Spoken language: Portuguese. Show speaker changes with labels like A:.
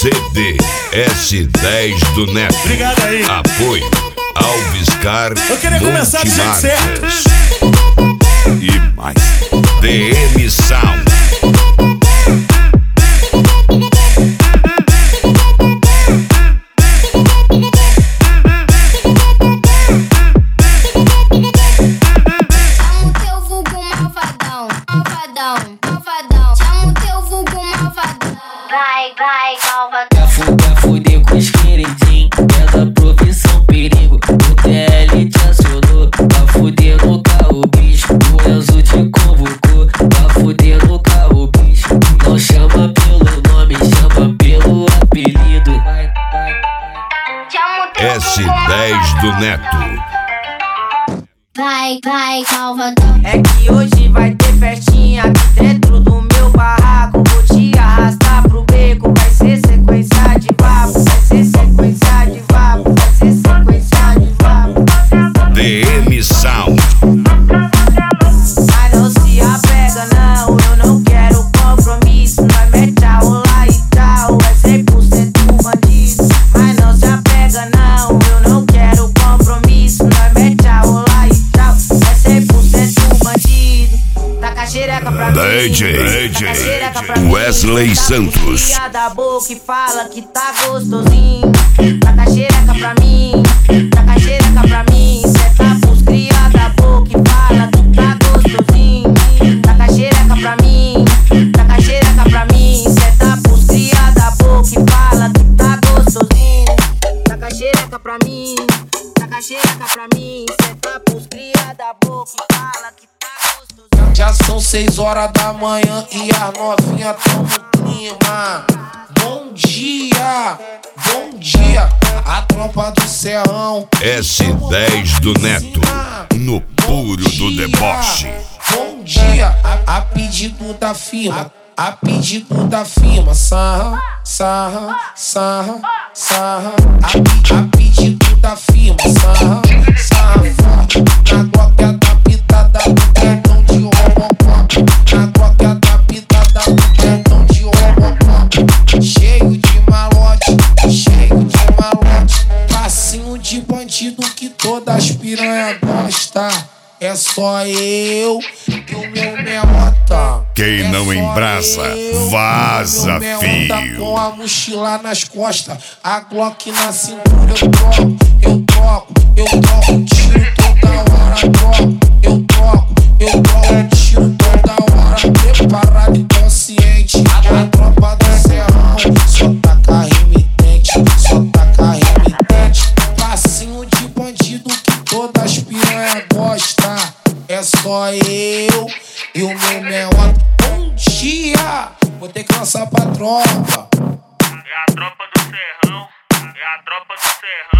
A: CD S10 do Neto.
B: Obrigado aí.
A: Apoio Alviscar.
B: Eu queria começar do jeito certo.
A: E mais DM Sound.
C: Chama o teu vulgo malvadão, malvadão, malvadão. Chama o teu vulgo malvadão. Vai, malvadão.
D: Pra fuder com os queridinhos, é da profissão perigo. O TL te acionou, pra fuder no carro, bicho. O Enzo te convocou, pra fuder no carro, bicho. Não chama pelo nome, chama pelo apelido.
C: Chama o teu
A: S10 do Neto.
C: Vai, malvadão.
E: É que hoje vai ter festinha aqui dentro do meu barraco. Vou te arrastar pro beco, vai ser sequência de vapo. Vai ser sequência de vapo, vai ser sequência de vapo.
A: DM Sound.
E: Mas não se apega não, eu não quero compromisso. Nós mete a rolar e tal, é 100% bandido. Mas não se apega não, eu não quero compromisso. Nós mete a rolar e tal, é 100% bandido. Taca a xereca pra mim,
A: DJ
E: taca a xereca pra mim.
A: Wesley Santos.
E: Tá da boca e fala que tá gostosinho. Taca a xereca pra mim, taca a xereca pra mim. Cê tá pros cria da boca e fala que tá gostosinho. Taca a xereca pra mim, taca a xereca pra mim. Cê tá pros cria da boca e fala que tá gostosinho. Taca a xereca pra mim, taca a xereca pra mim. Cê tá pros cria da boca e fala que tá gostosinho.
F: Já são 6 horas da manhã e as novinhas tão no clima. Bom dia, a tropa do Serrão.
A: S10 do Neto. No puro do deboche.
F: Bom dia, a pedido da firma. A pedido da firma. Sarra, sarra, sarra, sarra. A pedido da firma. Sarra, sarra forte. Na glock adaptada do tendão de Robocop. Na glock adaptada do tendão de Robocop. Cheio de malote, cheio de malote. Passinho de bandido que todas as piranha gosta. É só eu e o meu memota.
A: Quem não embrasa, vaza, filho.
F: Com a mochila nas costas, a Glock na cintura. Eu troco tiro toda hora. Eu troco tiro toda hora. Preparado e consciente, a tropa do Serrão. Só taca remitente, só taca remitente. Passinho de bandido que todas as piranha gosta. É só eu e o meu memota. Bom dia, vou ter que lançar pra tropa.
G: É a tropa do Serrão, é a tropa do Serrão.